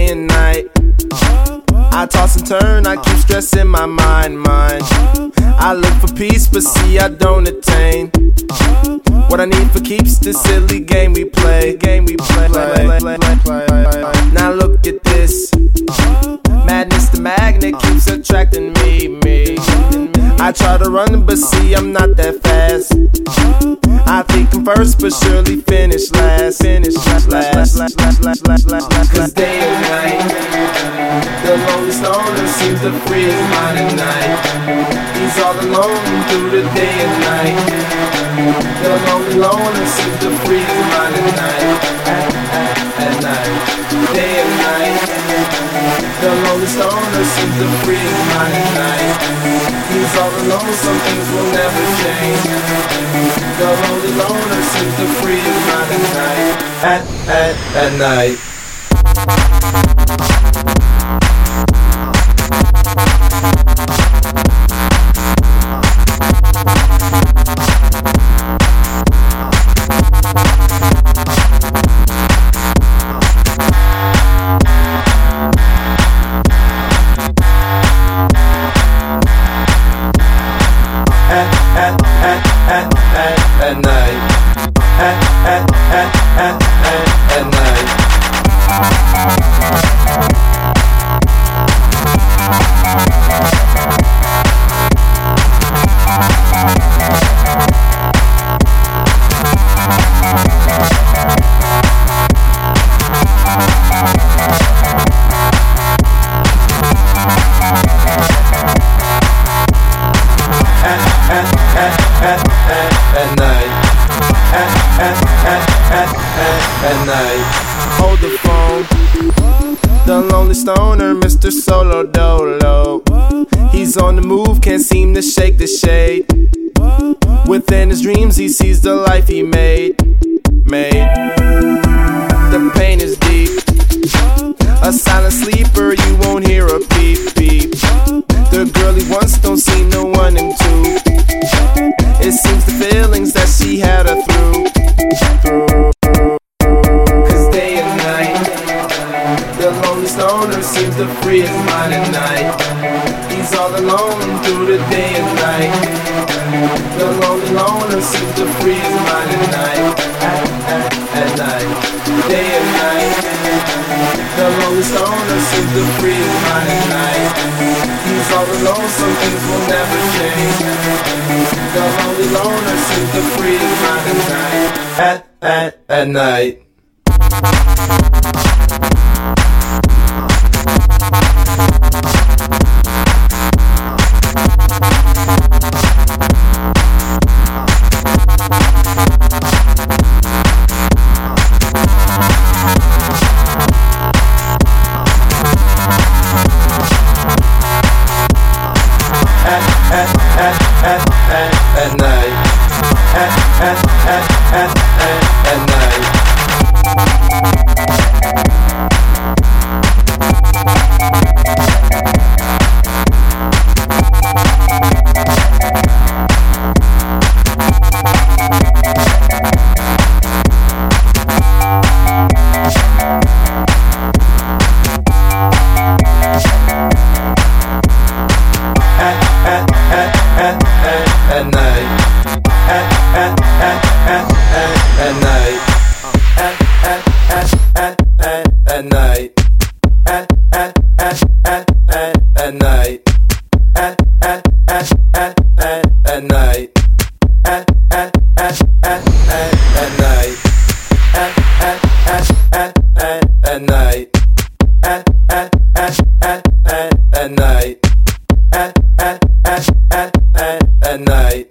day and night. I toss and turn, I keep stressing my mind. I look for peace, but see I don't attain. What I need for keeps this silly game we play. Now look at this. Madness, the magnet keeps attracting me. I try to run, but see I'm not that fast. I think I'm first, but surely finish last. Cause day and night, the lonely stoner seems to free his mind at night. He's all alone through the day and night. The lonely loner seems to free his mind at night. At night, day and night. The lonely stoner seems to free his mind at night. He's all alone, some things will never change. The lonely loner seems to free his mind at night. At night. At night. At night. At night. Hold the phone. The lonely stoner, Mr. Solo Dolo. He's on the move, can't seem to shake the shade. Within his dreams, he sees the life he made. The pain is deep. A silent sleeper, you won't hear a beep. The girl he wants don't seem to want him to. It seems the feelings that she had her through. Cause day and night, the lonely stoner seems to free his mind at night. He's all alone through the day and night. The lonely loner seems to free his mind at night. At night, day and night. The lonely stoner seems to free his mind at night. He's all alone, some things will never change. The lonely loner seems to free his mind at night. At night. At night. At night. At night. At night. At night. At night. At night. At night. At night.